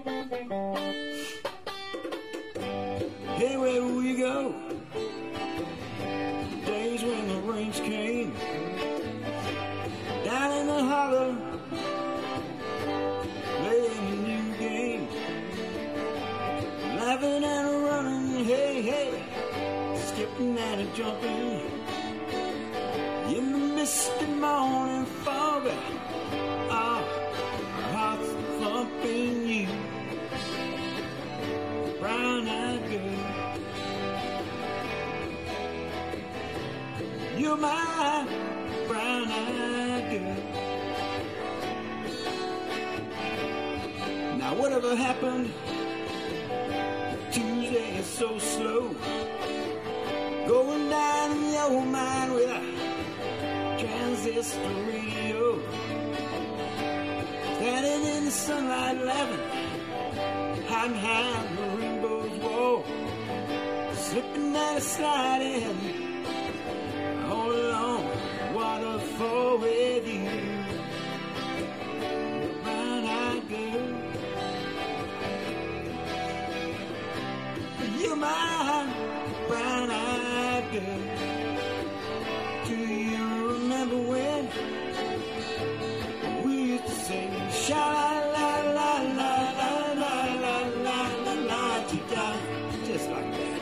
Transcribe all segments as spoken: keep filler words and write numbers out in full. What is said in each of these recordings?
Hey, where will we go? Days when the rains came down in the hollow, playing a new game, laughing and running, hey, hey, skipping and jumping in the misty morning fog. Our hearts thumping, you brown-eyed girl. You're my brown-eyed girl. Now whatever happened, Tuesday is so slow, going down in your mind with a transistor radio, standing in the sunlight laughing, hiding behind the rainbow's wall, slipping and sliding all along the waterfall with you, brown-eyed girl. You're my brown-eyed girl. Do you remember when we used to sing sha-la-la-la-la-la-la-la-la-la-la-la-la-la-la-la, just like that.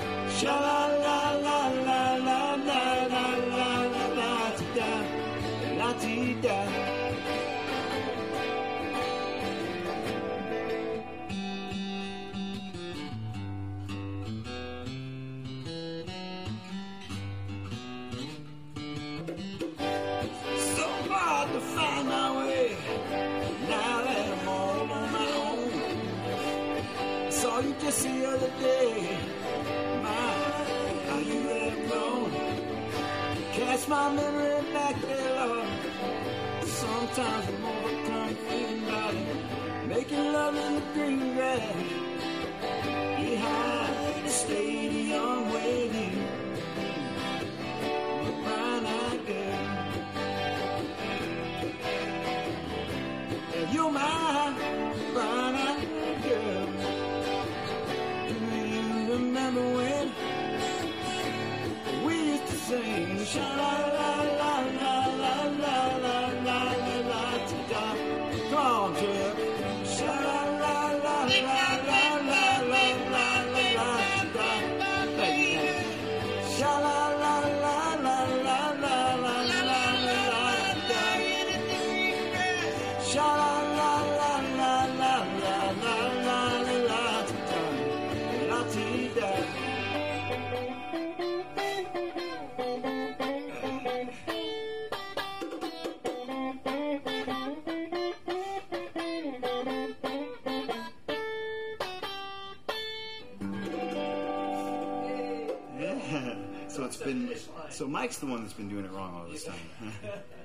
Sha-la-la-la-la-la-la-la-la-la-la-la-la-la-la-la. So hard to find my way now that I'm all on my own. Saw you just the other day, my, how you have grown. Cast my memory back there, Lord. Sometimes I'm overcome thinking about it, making love in the green grass behind the stadium waiting. The brown-eyed girl. You're my brown-eyed girl. Do you remember when we used to sing sha-la-la-la-la-la-la-la-la-la-la-la-la-la-la? Come on, Jeff. Sha-la-la-la-la-la-la-la-la-la-la-la. Thank you. Sha-la-la-la-la-la-la-la-la-la-la. Sha-la-la-la-la-la-la-la-la-la-la-la-la-la-la-la-la. So it's been, so Mike's the one that's been doing it wrong all this time.